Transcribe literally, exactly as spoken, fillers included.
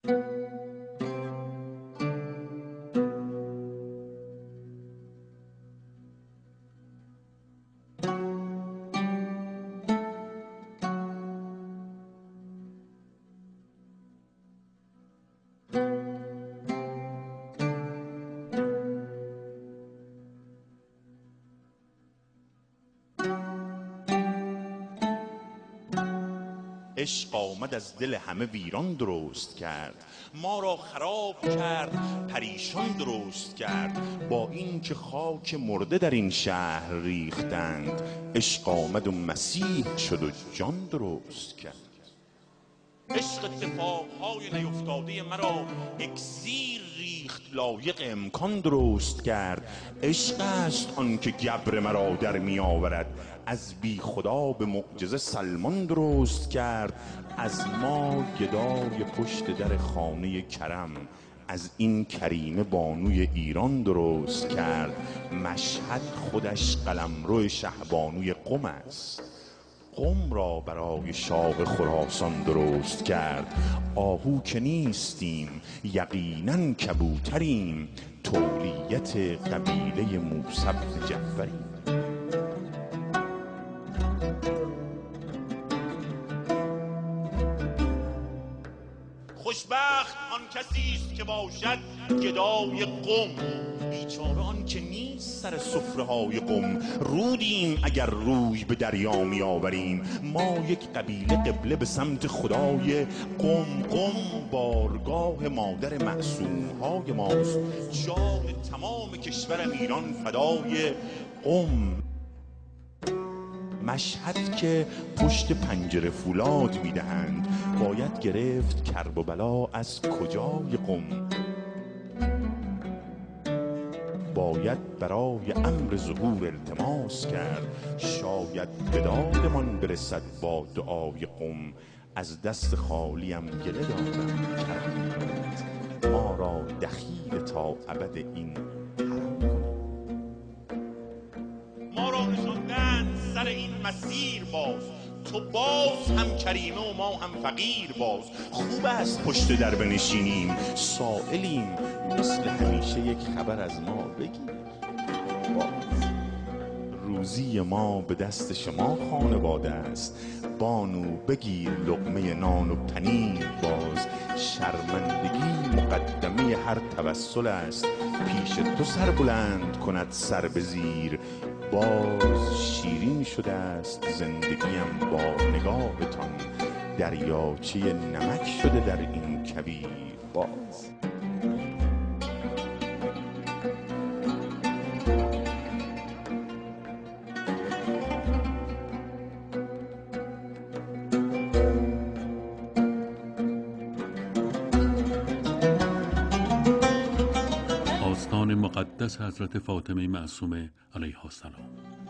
عشق آمد از دل همه ویران درست کرد، ما را خراب کرد پریشان درست کرد. با این که خاک مرده در این شهر ریختند، عشق آمد و مسیح شد و جان درست کرد. عشق اتفاقهای نیفتاده مرا اکسیر ریخت، لایق امکان درست کرد. عشق است آن که گبر مرا در می آورد، از بی خدا به معجزه سلمان درست کرد. از ما گدای پشت در خانه کرم، از این کریمه بانوی ایران درست کرد. مشهد خودش قلمرو شهبانوی قم است، قم را برای شاه خراسان درست کرد. آهو که نیستیم یقینا کبوتریم، تولیت قبیله موسی بن جعفریم. خوشبخت آن کسی است که باشد گدای قم، بیچاره آن که نیست سر سفره های قم. رودیم اگر روی به دریا می آوریم، ما یک قبیله قبله به سمت خدای قم. قم بارگاه مادر معصوم های ماست، جان تمام کشورم ایران فدای قم. مشهد که پشت پنجره فولاد میدهند، باید گرفت کرب و بلا از کجای قم. باید برای امر ظهور التماس کرد، شاید به دادمان برسد با دعای قم. از دست خالیم گله دارم کرم کنید، ما را دخیل تا ابد این حرم کنید. ما را نشاندند سر این مسیر باز، تو باز هم کریمه و ما هم فقیر باز. خوب است پشت در بنشینیم، سائلیم مثل همیشه یک خبر از ما بگیر باز. روزی ما به دست شما خانواده است، بانو بگیر لقمه نان و پنیر باز. شرمندگی مقدمه هر توسل است، پیش تو سر بلند کند سر به زیر باز. شیرین شده است زندگیم با نگاهتان، دریاچه نمک شده در این کویر باز. آستان مقدس حضرت فاطمه معصومه علیها السلام.